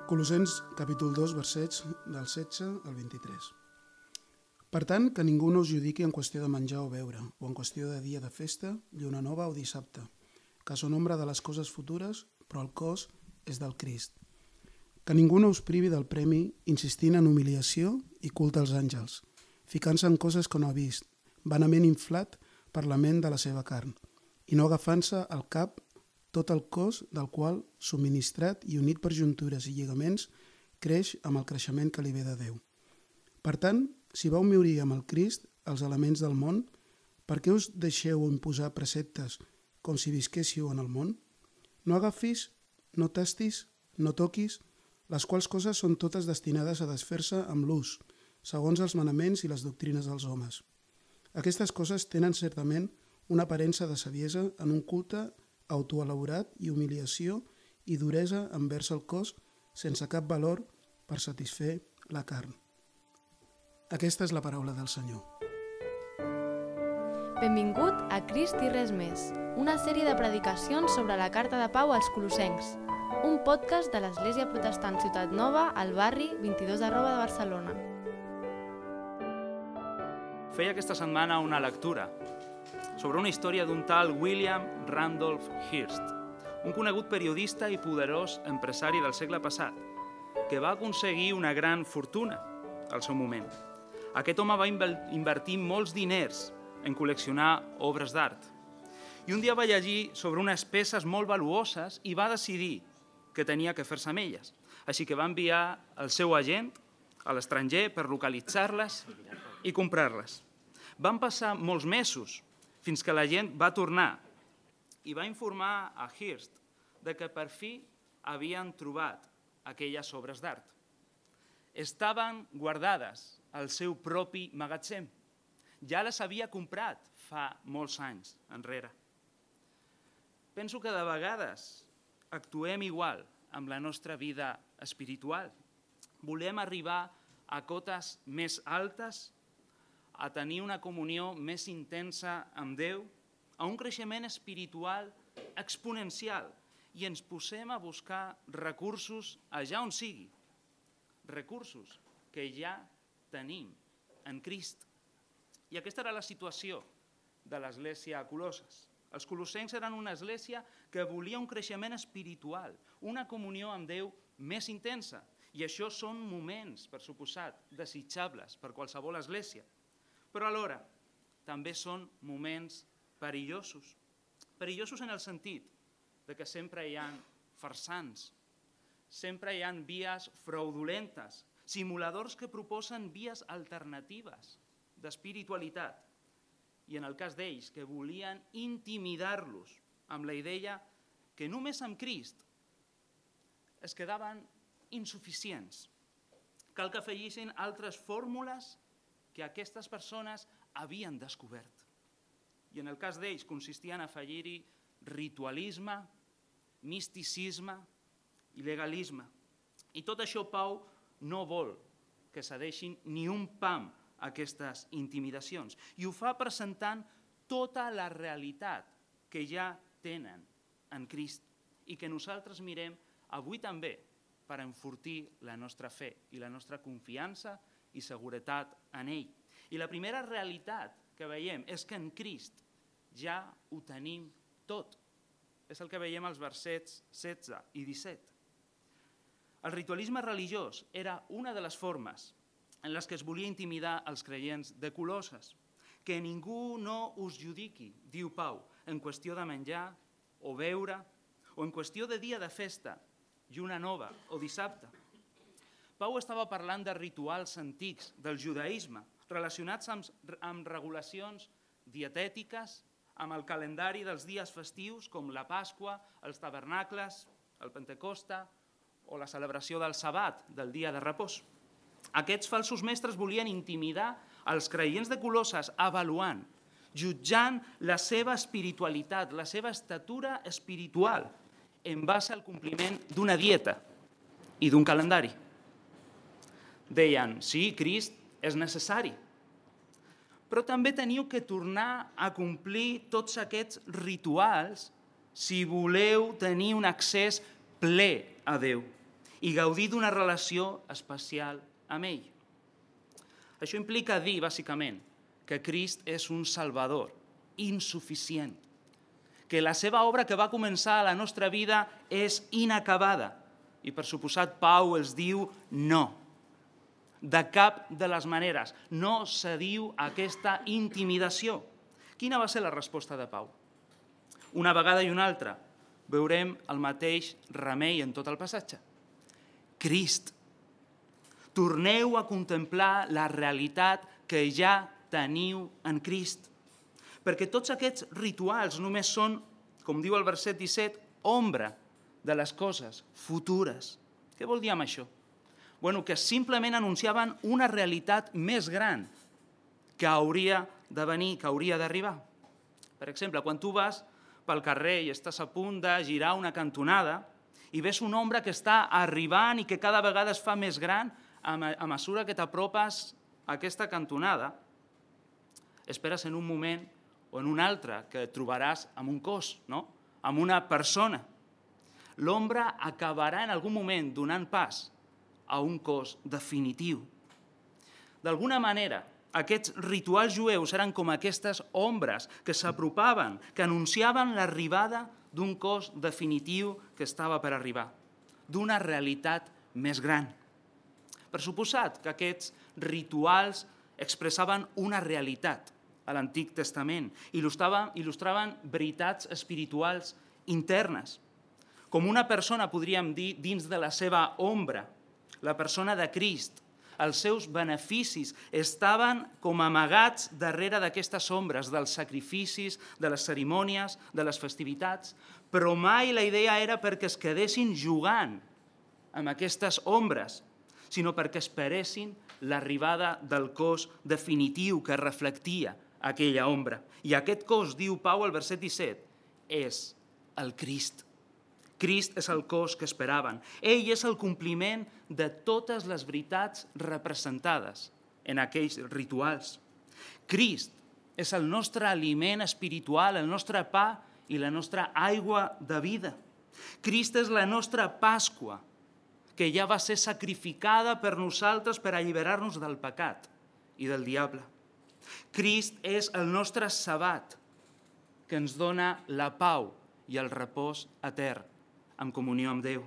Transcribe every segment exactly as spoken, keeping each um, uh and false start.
Colossens, capítol dos, versets del setze al vint-i-tres. Per tant, que ningú no us judiqui en qüestió de menjar o beure, o en qüestió de dia de festa, lluna nova o dissabte, que són ombra de les coses futures, però el cos és del Crist. Que ningú no us privi del premi insistint en humiliació i culte als àngels, ficant-se en coses que no ha vist, vanament inflat per la ment de la seva carn, i no agafant-se al cap tot el cos del qual, subministrat i unit per juntures i lligaments, creix amb el creixement que li ve de Déu. Per tant, si vau morir amb el Crist, els elements del món, per què us deixeu imposar preceptes com si visquéssiu en el món? No agafis, no tastis, no toquis, les quals coses són totes destinades a desfer-se amb l'ús, segons els manaments i les doctrines dels homes. Aquestes coses tenen certament una aparença de saviesa en un culte autoelaborat i humiliació i duresa envers el cos sense cap valor per satisfer la carn. Aquesta és la paraula del Senyor. Benvingut a Crist i res més, una sèrie de predicacions sobre la carta de Pau als Colossencs, un podcast de l'Església Protestant Ciutat Nova al barri vint-i-dos arroba de Barcelona. Feia aquesta setmana una lectura sobre una història d'un tal William Randolph Hearst, un conegut periodista i poderós empresari del segle passat, que va aconseguir una gran fortuna al seu moment. Aquest home va invertir molts diners en col·leccionar obres d'art. I un dia va llegir sobre unes peces molt valuoses i va decidir que tenia que fer-se amb elles. Així que va enviar el seu agent a l'estranger per localitzar-les i comprar-les. Van passar molts mesos fins que la gent va tornar i va informar a Hearst de que per fi havien trobat aquelles obres d'art. Estaven guardades al seu propi magatzem. Ja les havia comprat fa molts anys enrere. Penso que de vegades actuem igual amb la nostra vida espiritual. Volem arribar a cotes més altes, a tenir una comunió més intensa amb Déu, a un creixement espiritual exponencial i ens posem a buscar recursos allà on sigui, recursos que ja tenim en Crist. I aquesta era la situació de l'església a Colosses. Els colossencs eren una església que volia un creixement espiritual, una comunió amb Déu més intensa, i això són moments, per suposat, desitjables per qualsevol església. Però alhora també són moments perillosos. Perillosos en el sentit de que sempre hi ha farsants, sempre hi ha vies fraudulentes, simuladors que proposen vies alternatives d'espiritualitat. I en el cas d'ells, que volien intimidar-los amb la idea que només amb Crist es quedaven insuficients. Cal que afegissin altres fórmules que aquestes persones havien descobert. I en el cas d'ells consistien a afegir-hi ritualisme, misticisme i legalisme. I tot això Pau no vol que cedeixin ni un pam a aquestes intimidacions. I ho fa presentant tota la realitat que ja tenen en Crist i que nosaltres mirem avui també per enfortir la nostra fe i la nostra confiança i seguretat en ell. I la primera realitat que veiem és que en Crist ja ho tenim tot. És el que veiem als versets setze i disset. El ritualisme religiós era una de les formes en les que es volia intimidar els creients de Colosses. Que ningú no us judiqui, diu Pau, en qüestió de menjar o beure, o en qüestió de dia de festa, lluna nova o dissabte. Pau estava parlant de rituals antics del judaïsme, relacionats amb, amb regulacions dietètiques, amb el calendari dels dies festius, com la Pasqua, els tabernacles, el Pentecosta o la celebració del Sabat, del dia de repòs. Aquests falsos mestres volien intimidar els creients de Colosses avaluant, jutjant la seva espiritualitat, la seva estatura espiritual, en base al compliment d'una dieta i d'un calendari. Deien, sí, Crist és necessari, però també teniu que tornar a complir tots aquests rituals si voleu tenir un accés ple a Déu. i gaudir d'una relació especial amb ell. Això implica dir, bàsicament, que Crist és un salvador insuficient, que la seva obra que va començar a la nostra vida és inacabada. I per suposat, Pau els diu no. De cap de les maneres. No cediu a aquesta intimidació. Quina va ser la resposta de Pau? Una vegada i una altra veurem el mateix remei en tot el passatge. Crist. Torneu a contemplar la realitat que ja teniu en Crist. Perquè tots aquests rituals només són, com diu el verset disset, ombra de les coses futures. Què vol dir amb això? Bueno, que simplement anunciaven una realitat més gran que hauria de venir, que hauria d'arribar. Per exemple, quan tu vas pel carrer i estàs a punt de girar una cantonada i ves una ombra que està arribant i que cada vegada es fa més gran a mesura que t'apropes a aquesta cantonada, esperes en un moment o en un altre que et trobaràs amb un cos, no? Amb una persona. L'ombra acabarà en algun moment donant pas a un cos definitiu. D'alguna manera, aquests rituals jueus eren com aquestes ombres que s'apropaven, que anunciaven l'arribada d'un cos definitiu que estava per arribar, d'una realitat més gran. Per suposat que aquests rituals expressaven una realitat a l'Antic Testament, il·lustraven, il·lustraven veritats espirituals internes. Com una persona, podríem dir, dins de la seva ombra, la persona de Crist, els seus beneficis estaven com amagats darrere d'aquestes ombres, dels sacrificis, de les cerimònies, de les festivitats, però mai la idea era perquè es quedessin jugant amb aquestes ombres, sinó perquè esperessin l'arribada del cos definitiu que reflectia aquella ombra. I aquest cos, diu Pau al verset disset, és el Crist. Crist és el cos que esperaven. Ell és el compliment de totes les veritats representades en aquells rituals. Crist és el nostre aliment espiritual, el nostre pa i la nostra aigua de vida. Crist és la nostra Pasqua, que ja va ser sacrificada per nosaltres per alliberar-nos del pecat i del diable. Crist és el nostre sabat, que ens dona la pau i el repòs etern en comunió amb Déu.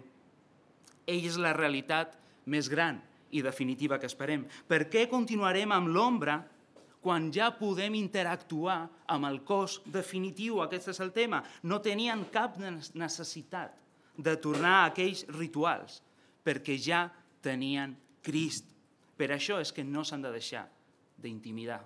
Ell és la realitat més gran i definitiva que esperem. Per què continuarem amb l'ombra quan ja podem interactuar amb el cos definitiu? Aquest és el tema. No tenien cap necessitat de tornar a aquells rituals, perquè ja tenien Crist. Per això és que no s'han de deixar d'intimidar.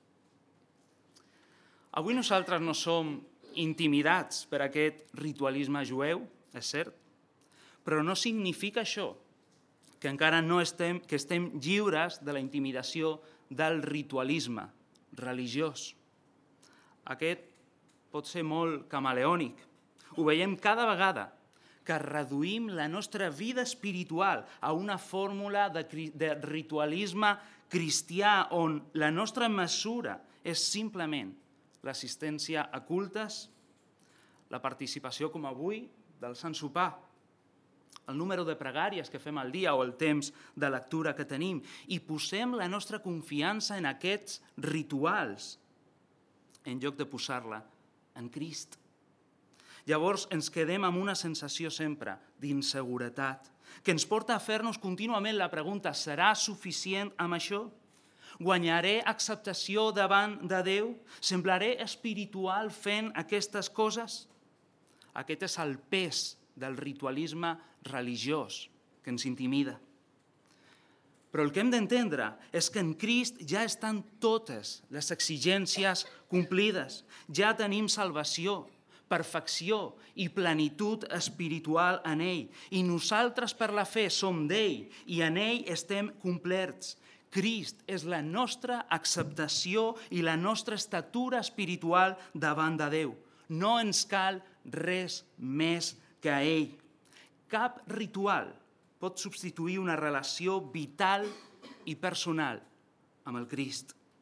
Avui nosaltres no som intimidats per aquest ritualisme jueu, és cert, però no significa això que encara no estem, que estem lliures de la intimidació del ritualisme religiós. Aquest pot ser molt camaleònic. Ho veiem cada vegada que reduïm la nostra vida espiritual a una fórmula de, de ritualisme cristià on la nostra mesura és simplement l'assistència a cultes, la participació com avui del Sant Sopar, el número de pregàries que fem al dia o el temps de lectura que tenim, i posem la nostra confiança en aquests rituals en lloc de posar-la en Crist. Llavors ens quedem amb una sensació sempre d'inseguretat, que ens porta a fer-nos contínuament la pregunta: serà suficient amb això? Guanyaré acceptació davant de Déu? Semblaré espiritual fent aquestes coses? Aquest és el pes del ritualisme religiós que ens intimida. Però el que hem d'entendre és que en Crist ja estan totes les exigències complides. Ja tenim salvació, perfecció i plenitud espiritual en ell. I nosaltres per la fe som d'ell i en ell estem complerts. Crist és la nostra acceptació i la nostra estatura espiritual davant de Déu. No ens cal res més que a ell. Cap ritual pot substituir una relació vital i personal amb el Crist.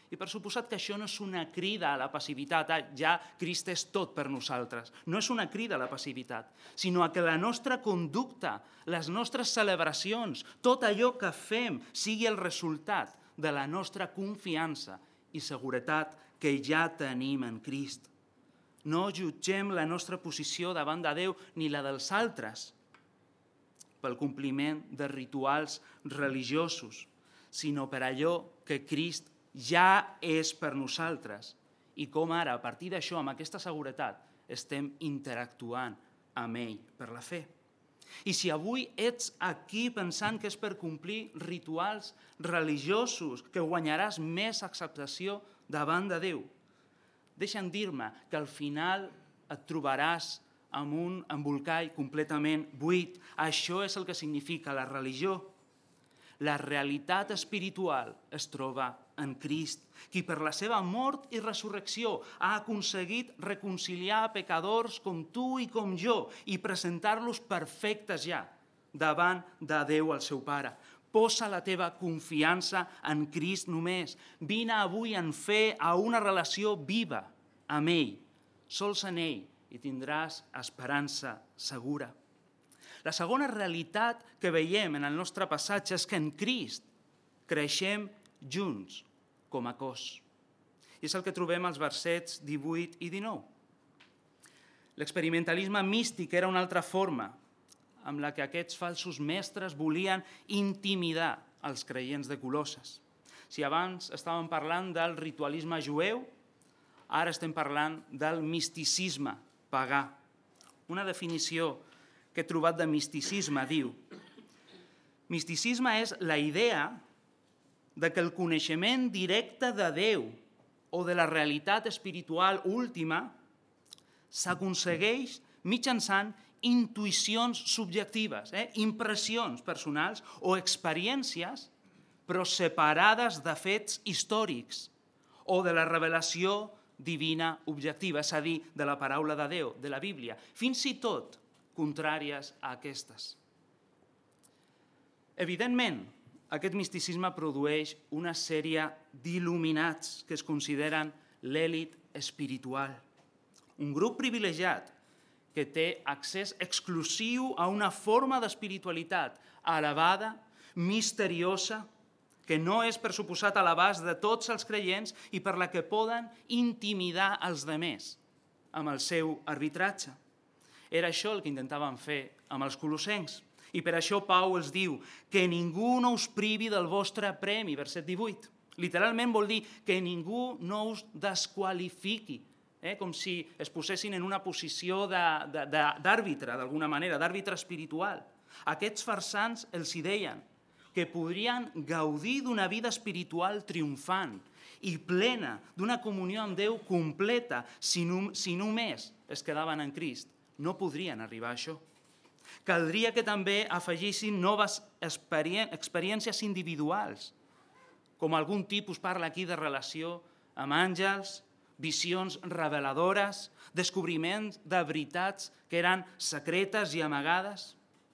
I per suposat que això no és una crida a la passivitat, ah, ja Crist és tot per nosaltres. No és una crida a la passivitat, sinó a que la nostra conducta, les nostres celebracions, tot allò que fem sigui el resultat de la nostra confiança i seguretat que ja tenim en Crist. No jutgem la nostra posició davant de Déu ni la dels altres pel compliment de rituals religiosos, sinó per allò que Crist ja és per nosaltres i com ara, a partir d'això, amb aquesta seguretat, estem interactuant amb ell per la fe. I si avui ets aquí pensant que és per complir rituals religiosos que guanyaràs més acceptació davant de Déu, deixa'm dir-me que al final et trobaràs amb un embolcall completament buit. Això és el que significa la religió. La realitat espiritual es troba en Crist, qui per la seva mort i resurrecció ha aconseguit reconciliar pecadors com tu i com jo i presentar-los perfectes ja davant de Déu el seu Pare. Posa la teva confiança en Crist només. Vine avui en fe a una relació viva amb ell. Sols en ell i tindràs esperança segura. La segona realitat que veiem en el nostre passatge és que en Crist creixem junts com a cos. I és el que trobem als versets divuit i dinou. L'experimentalisme místic era una altra forma amb la que aquests falsos mestres volien intimidar els creients de Colosses. Si abans estàvem parlant del ritualisme jueu, ara estem parlant del misticisme pagà. Una definició que he trobat de misticisme diu: misticisme és la idea de que el coneixement directe de Déu o de la realitat espiritual última s'aconsegueix mitjançant intuïcions subjectives, eh? impressions personals o experiències, però separades de fets històrics o de la revelació divina objectiva, és a dir, de la paraula de Déu, de la Bíblia, fins i tot contràries a aquestes. Evidentment, aquest misticisme produeix una sèrie d'il·luminats que es consideren l'èlit espiritual, un grup privilegiat que té accés exclusiu a una forma d'espiritualitat elevada, misteriosa, que no és per suposat a l'abast de tots els creients i per la que poden intimidar els demés amb el seu arbitratge. Era això el que intentaven fer amb els colossencs. I per això Pau els diu que ningú no us privi del vostre premi, verset divuit. Literalment vol dir que ningú no us desqualifiqui, eh? com si es posessin en una posició d'àrbitre, d'alguna manera, d'àrbitre espiritual. Aquests farsants els hi deien que podrien gaudir d'una vida espiritual triomfant i plena, d'una comunió amb Déu completa, si, no, si només es quedaven en Crist. No podrien arribar a això. Caldria que també afegissin noves experiències individuals, com algun tipus parla aquí de relació amb àngels, visions reveladores, descobriments de veritats que eren secretes i amagades.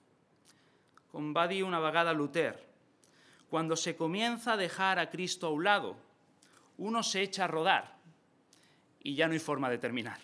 Com va dir una vegada Luther, cuando se comienza a dejar a Cristo a un lado, uno se echa a rodar y ya no hay forma de terminar.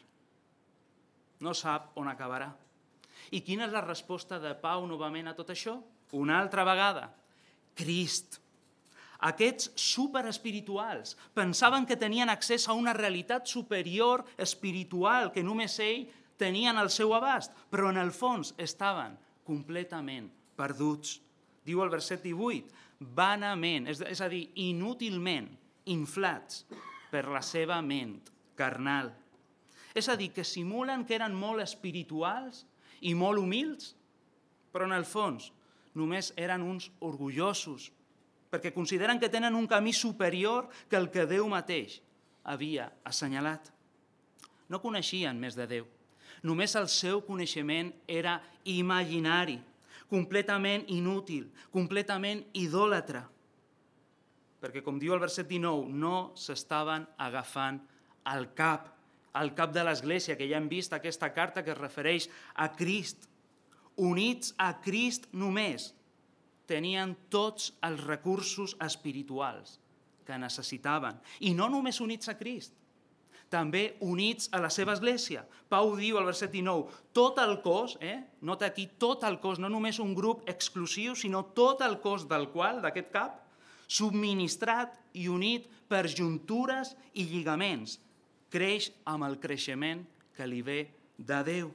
No sap on acabarà. I quina és la resposta de Pau novament a tot això? Una altra vegada, Crist. Aquests superespirituals pensaven que tenien accés a una realitat superior espiritual que només ell tenien al seu abast, però en el fons estaven completament perduts. Diu el verset divuit, vanament, és a dir, inútilment inflats per la seva ment carnal. És a dir, que simulen que eren molt espirituals i molt humils, però en el fons només eren uns orgullosos, perquè consideren que tenen un camí superior que el que Déu mateix havia assenyalat. No coneixien més de Déu, només el seu coneixement era imaginari, completament inútil, completament idòlatra, perquè, com diu el verset dinou, no s'estaven agafant al cap, al cap de l'Església, que ja hem vist aquesta carta que es refereix a Crist. Units a Crist només tenien tots els recursos espirituals que necessitaven. I no només units a Crist, també units a la seva església. Pau diu al verset dinou, tot el cos, eh? nota aquí, tot el cos, no només un grup exclusiu, sinó tot el cos del qual, d'aquest cap, subministrat i unit per juntures i lligaments, creix amb el creixement que li ve de Déu.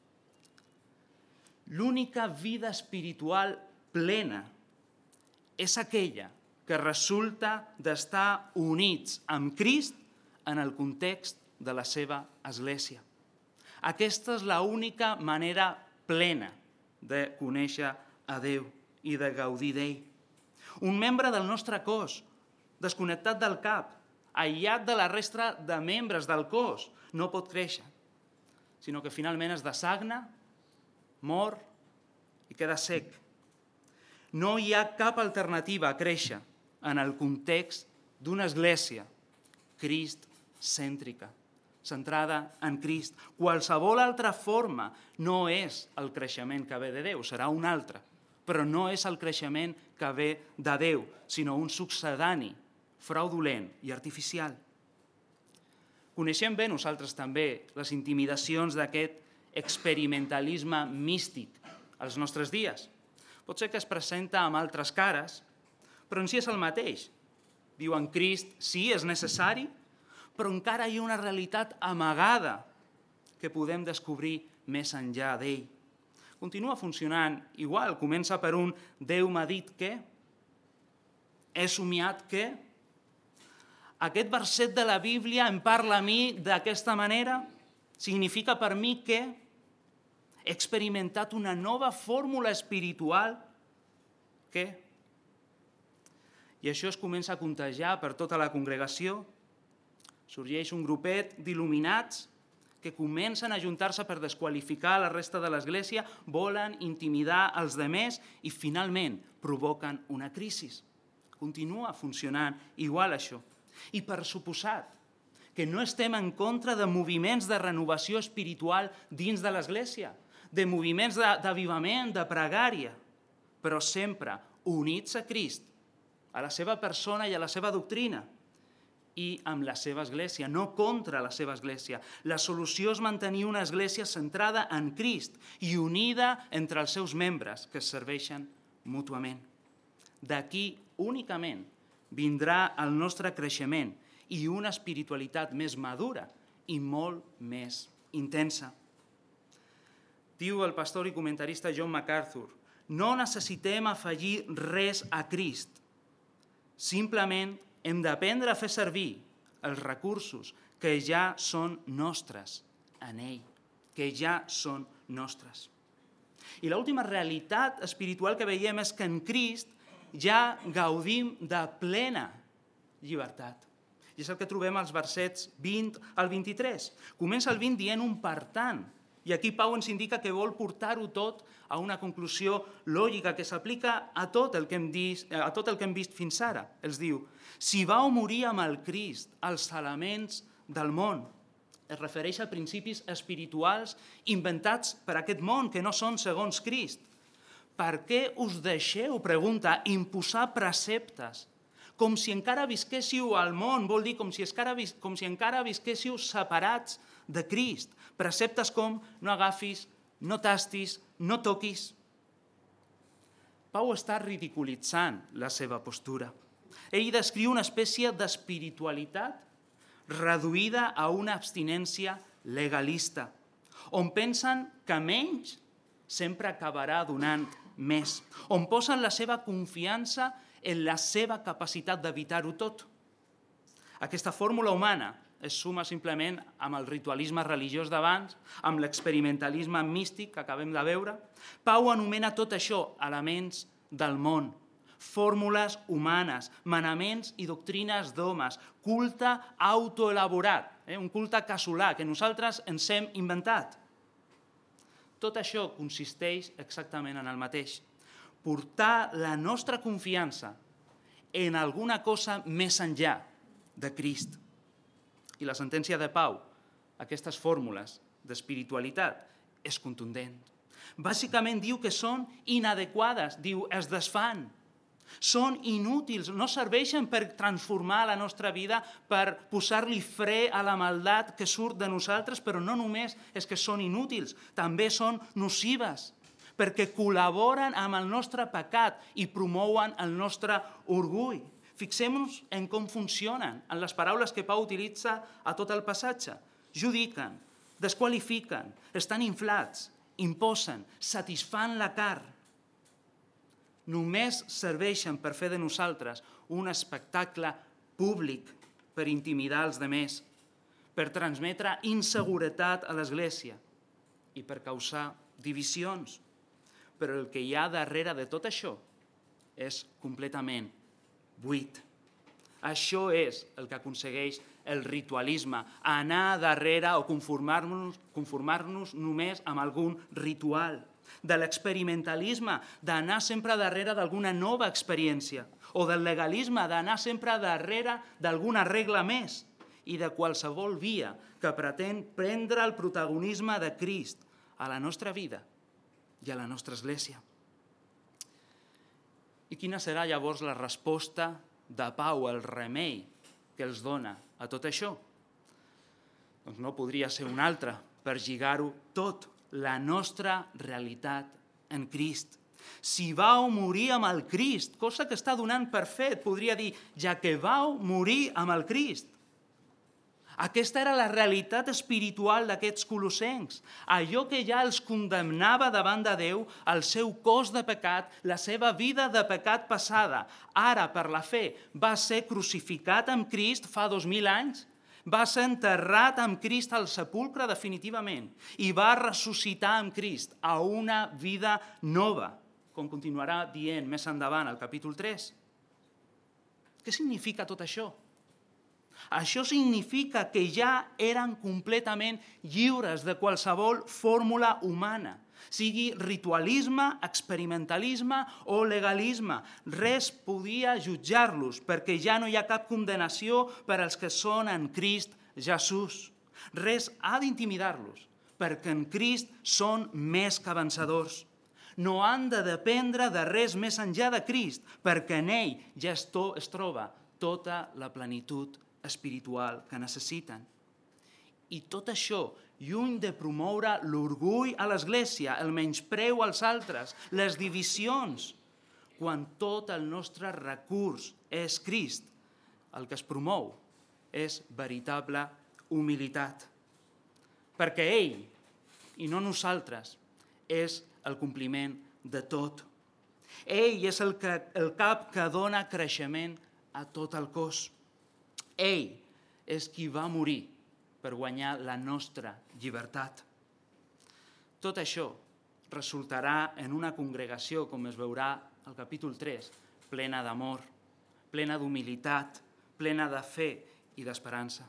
L'única vida espiritual plena és aquella que resulta d'estar units amb Crist en el context de la seva església. Aquesta és l'única manera plena de conèixer a Déu i de gaudir d'ell. Un membre del nostre cos, desconnectat del cap, aïllat de la resta de membres del cos, no pot créixer, sinó que finalment es desagna, mor i queda sec. No hi ha cap alternativa a créixer en el context d'una església crist-cèntrica, centrada en Crist. Qualsevol altra forma no és el creixement que ve de Déu, serà un altre, però no és el creixement que ve de Déu, sinó un succedani fraudulent i artificial. Coneixem bé nosaltres també les intimidacions d'aquest experimentalisme místic als nostres dies. Pot ser que es presenta amb altres cares, però en si és el mateix. Diuen Crist sí, és necessari, però encara hi ha una realitat amagada que podem descobrir més enllà d'ell. Continua funcionant igual, comença per un Déu m'ha dit que, he somiat que, aquest verset de la Bíblia em parla a mi d'aquesta manera, significa per mi que he experimentat una nova fórmula espiritual que... I això es comença a contagiar per tota la congregació. Sorgeix un grupet d'il·luminats que comencen a ajuntar-se per desqualificar la resta de l'Església, volen intimidar els demés i finalment provoquen una crisi. Continua funcionant igual això. I per suposat que no estem en contra de moviments de renovació espiritual dins de l'Església, de moviments d'avivament, de pregària, però sempre units a Crist, a la seva persona i a la seva doctrina, i amb la seva església, no contra la seva església. La solució és mantenir una església centrada en Crist i unida entre els seus membres que es serveixen mútuament. D'aquí únicament vindrà el nostre creixement i una espiritualitat més madura i molt més intensa. Diu el pastor i comentarista John MacArthur, no necessitem afegir res a Crist, simplement hem d'aprendre a fer servir els recursos que ja són nostres en ell, que ja són nostres. I l'última realitat espiritual que veiem és que en Crist ja gaudim de plena llibertat. I és el que trobem als versets vint al vint-i-tres. Comença el vint dient un per tant, i aquí Pau ens indica que vol portar-ho tot a una conclusió lògica que s'aplica a tot el que hem vist, a tot el que hem vist fins ara. Els diu, si vau morir amb el Crist als elements del món, es refereix a principis espirituals inventats per aquest món, que no són segons Crist. Per què us deixeu, pregunta, imposar preceptes? Com si encara visquéssiu al món, vol dir com si, encara, com si encara visquéssiu separats de Crist. Preceptes com no agafis, no tastis, no toquis. Pau està ridiculitzant la seva postura. Ell descriu una espècie d'espiritualitat reduïda a una abstinència legalista, on pensen que menys sempre acabarà donant més, on posen la seva confiança en la seva capacitat d'evitar-ho tot. Aquesta fórmula humana es suma simplement amb el ritualisme religiós d'abans, amb l'experimentalisme místic que acabem de veure. Pau anomena tot això elements del món, fórmules humanes, manaments i doctrines d'homes, culte autoelaborat, eh? un culte casolà que nosaltres ens hem inventat. Tot això consisteix exactament en el mateix. Portar la nostra confiança en alguna cosa més enllà de Crist. I la sentència de Pau, aquestes fórmules d'espiritualitat, és contundent. Bàsicament diu que són inadequades, diu, es desfan. Són inútils, no serveixen per transformar la nostra vida, per posar-li fre a la maldat que surt de nosaltres, però no només és que són inútils, també són nocives, perquè col·laboren amb el nostre pecat i promouen el nostre orgull. Fixem-nos en com funcionen, en les paraules que Pau utilitza a tot el passatge. Judiquen, desqualifiquen, estan inflats, imposen, satisfan la carn. Només serveixen per fer de nosaltres un espectacle públic per intimidar els demés, per transmetre inseguretat a l'Església i per causar divisions. Però el que hi ha darrere de tot això és completament buit. Això és el que aconsegueix el ritualisme, anar darrere o conformar-nos, conformar-nos només amb algun ritual, de l'experimentalisme, d'anar sempre darrere d'alguna nova experiència, o del legalisme, d'anar sempre darrere d'alguna regla més, i de qualsevol via que pretén prendre el protagonisme de Crist a la nostra vida i a la nostra Església. I quina serà llavors la resposta de Pau, el remei que els dona a tot això? Doncs no podria ser un altre, per lligar-ho tot, la nostra realitat en Crist. Si vau morir amb el Crist, cosa que està donant per fet, podria dir, ja que vau morir amb el Crist. Aquesta era la realitat espiritual d'aquests colossencs. Allò que ja els condemnava davant de Déu, el seu cos de pecat, la seva vida de pecat passada, ara per la fe va ser crucificat amb Crist fa dos mil anys, va ser enterrat amb Crist al sepulcre definitivament i va ressuscitar amb Crist a una vida nova, com continuarà dient més endavant al capítol tres. Què significa tot això? Això significa que ja eren completament lliures de qualsevol fórmula humana, sigui ritualisme, experimentalisme o legalisme. Res podia jutjar-los, perquè ja no hi ha cap condenació per als que són en Crist Jesús. Res ha d'intimidar-los, perquè en Crist són més que vencedors. No han de dependre de res més enllà de Crist, perquè en ell ja es troba tota la plenitud espiritual que necessiten. I tot això, lluny de promoure l'orgull a l'Església, el menyspreu als altres, les divisions, quan tot el nostre recurs és Crist, el que es promou és veritable humilitat. Perquè ell, i no nosaltres, és el compliment de tot. Ell és el, que, el cap que dona creixement a tot el cos. Ell és qui va morir per guanyar la nostra llibertat. Tot això resultarà en una congregació, com es veurà al capítol tres, plena d'amor, plena d'humilitat, plena de fe i d'esperança.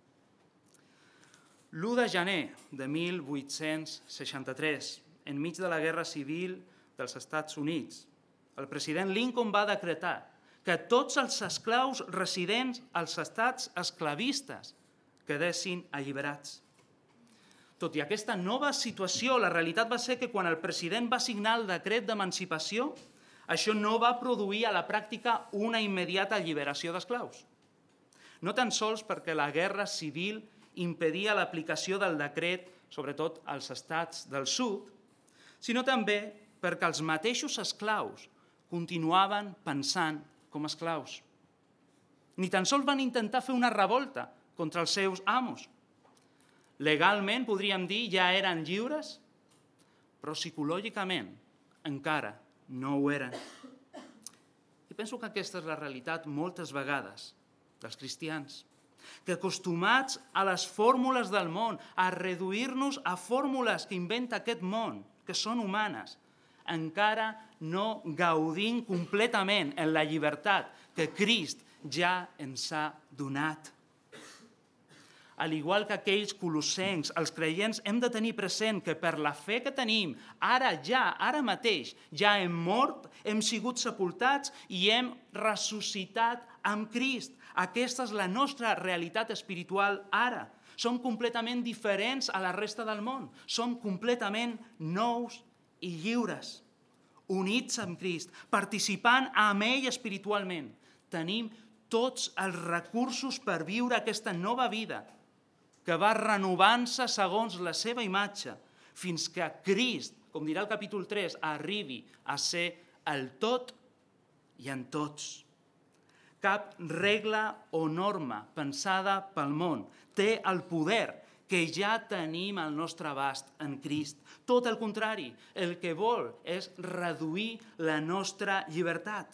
l'u de gener de mil vuit-cents seixanta-tres, enmig de la Guerra Civil dels Estats Units, el president Lincoln va decretar que tots els esclaus residents als estats esclavistes quedessin alliberats. Tot i aquesta nova situació, la realitat va ser que quan el president va signar el decret d'emancipació, això no va produir a la pràctica una immediata alliberació d'esclaus. No tan sols perquè la guerra civil impedia l'aplicació del decret, sobretot als estats del sud, sinó també perquè els mateixos esclaus continuaven pensant com esclaus. Ni tan sols van intentar fer una revolta contra els seus amos. Legalment, podríem dir, ja eren lliures, però psicològicament encara no ho eren. I penso que aquesta és la realitat moltes vegades dels cristians, que acostumats a les fórmules del món, a reduir-nos a fórmules que inventa aquest món, que són humanes, encara no gaudim completament en la llibertat que Crist ja ens ha donat. Al igual que aquells colossencs, els creients hem de tenir present que per la fe que tenim, ara ja, ara mateix, ja hem mort, hem sigut sepultats i hem ressuscitat amb Crist. Aquesta és la nostra realitat espiritual ara. Som completament diferents a la resta del món. Som completament nous i lliures. units amb Crist, participant amb ell espiritualment. Tenim tots els recursos per viure aquesta nova vida que va renovant-se segons la seva imatge, fins que Crist, com dirà el capítol tres, arribi a ser el tot i en tots. Cap regla o norma pensada pel món té el poder que ja tenim al nostre abast en Crist. Tot el contrari, el que vol és reduir la nostra llibertat.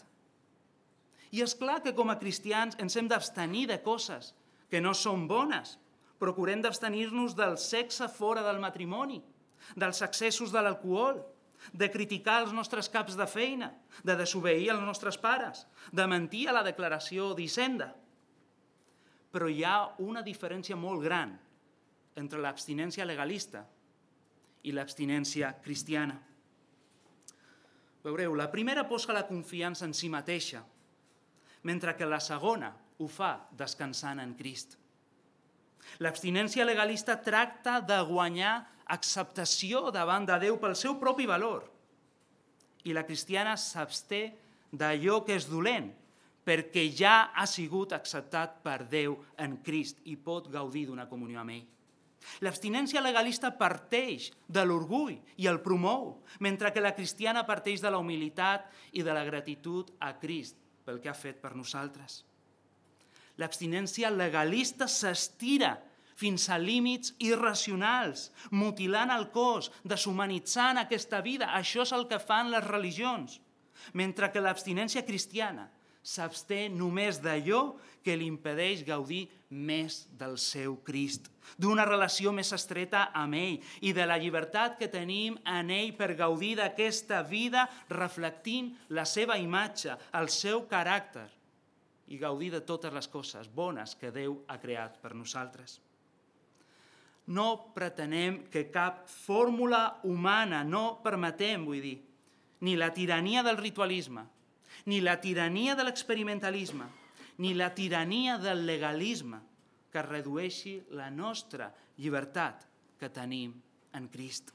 I és clar que com a cristians ens hem d'abstenir de coses que no són bones. Procurem d'abstenir-nos del sexe fora del matrimoni, dels excessos de l'alcohol, de criticar els nostres caps de feina, de desobeir els nostres pares, de mentir a la declaració d'Hisenda. Però hi ha una diferència molt gran entre l'abstinència legalista i l'abstinència cristiana. Veureu, la primera posa la confiança en si mateixa, mentre que la segona ho fa descansant en Crist. L'abstinència legalista tracta de guanyar acceptació davant de Déu pel seu propi valor. I la cristiana s'absté d'allò que és dolent, perquè ja ha sigut acceptat per Déu en Crist i pot gaudir d'una comunió amb ell. L'abstinència legalista parteix de l'orgull i el promou, mentre que la cristiana parteix de la humilitat i de la gratitud a Crist pel que ha fet per nosaltres. L'abstinència legalista s'estira fins a límits irracionals, mutilant el cos, deshumanitzant aquesta vida. Això és el que fan les religions. Mentre que l'abstinència cristiana s'absté només d'allò que li impedeix gaudir més del seu Crist, d'una relació més estreta amb ell i de la llibertat que tenim en ell per gaudir d'aquesta vida reflectint la seva imatge, el seu caràcter i gaudir de totes les coses bones que Déu ha creat per nosaltres. No pretenem que cap fórmula humana, no permetem, vull dir, ni la tirania del ritualisme, ni la tirania de l'experimentalisme, ni la tirania del legalisme que redueixi la nostra llibertat que tenim en Crist.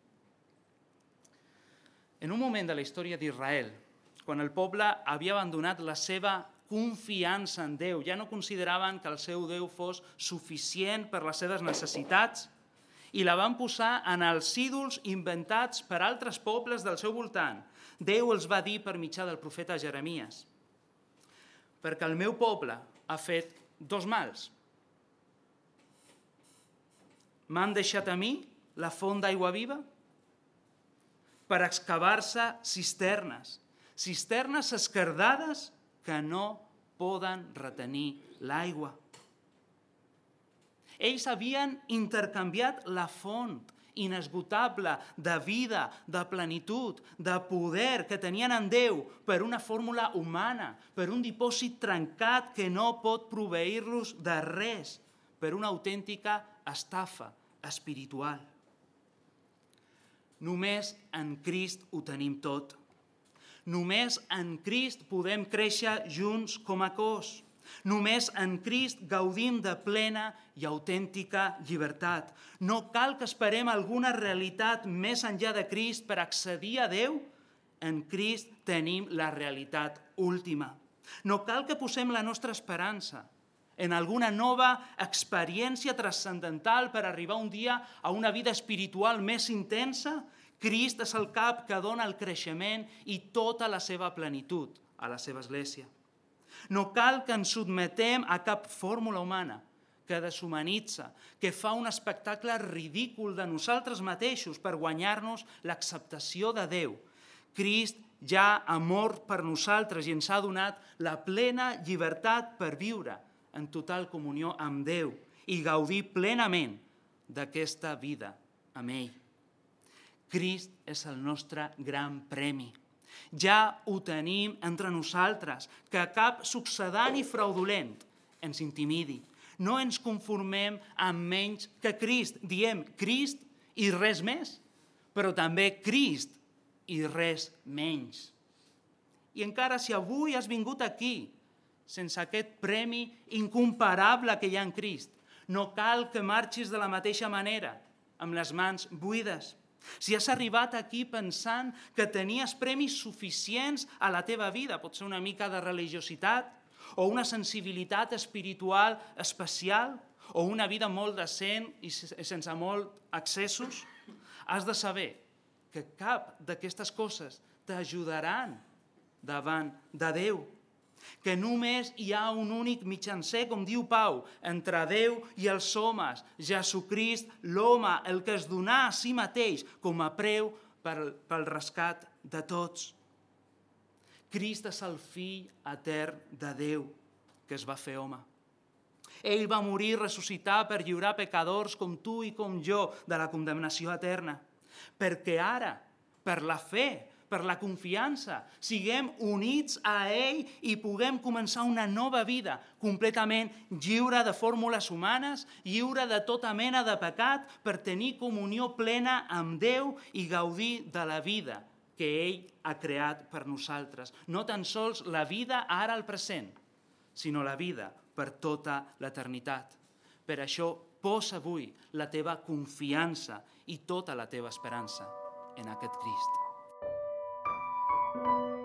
En un moment de la història d'Israel, quan el poble havia abandonat la seva confiança en Déu, ja no consideraven que el seu Déu fos suficient per les seves necessitats i la van posar en els ídols inventats per altres pobles del seu voltant. Déu els va dir per mitjà del profeta Jeremies: perquè el meu poble ha fet dos mals. M'han deixat a mi la font d'aigua viva per excavar-se cisternes, cisternes esquerdades que no poden retenir l'aigua. Ells havien intercanviat la font inesgotable de vida, de plenitud, de poder que tenien en Déu per una fórmula humana, per un dipòsit trencat que no pot proveir-los de res, per una autèntica estafa espiritual. Només en Crist ho tenim tot. Només en Crist podem créixer junts com a cos. Només en Crist gaudim de plena i autèntica llibertat. No cal que esperem alguna realitat més enllà de Crist per accedir a Déu. En Crist tenim la realitat última. No cal que posem la nostra esperança en alguna nova experiència transcendental per arribar un dia a una vida espiritual més intensa. Crist és el cap que dona el creixement i tota la seva plenitud a la seva església. No cal que ens sotmetem a cap fórmula humana que deshumanitza, que fa un espectacle ridícul de nosaltres mateixos per guanyar-nos l'acceptació de Déu. Crist ja ha mort per nosaltres i ens ha donat la plena llibertat per viure en total comunió amb Déu i gaudir plenament d'aquesta vida amb ell. Crist és el nostre gran premi. Ja ho tenim entre nosaltres, que cap succedani fraudulent ens intimidi. No ens conformem amb menys que Crist. Diem Crist i res més, però també Crist i res menys. I encara si avui has vingut aquí sense aquest premi incomparable que hi ha en Crist, no cal que marxis de la mateixa manera, amb les mans buides. Si has arribat aquí pensant que tenies premis suficients a la teva vida, pot ser una mica de religiositat, o una sensibilitat espiritual especial, o una vida molt decent i sense molt excessos, has de saber que cap d'aquestes coses t'ajudaran davant de Déu, que només hi ha un únic mitjancer, com diu Pau, entre Déu i els homes, Jesucrist, l'home, el que es donà a si mateix com a preu pel, pel rescat de tots. Crist és el fill etern de Déu, que es va fer home. Ell va morir i ressuscitar per lliurar pecadors com tu i com jo de la condemnació eterna, perquè ara, per la fe, per la confiança, siguem units a ell i puguem començar una nova vida completament lliure de fórmules humanes, lliure de tota mena de pecat, per tenir comunió plena amb Déu i gaudir de la vida que ell ha creat per nosaltres. No tan sols la vida ara al present, sinó la vida per tota l'eternitat. Per això, posa avui la teva confiança i tota la teva esperança en aquest Crist. Thank you.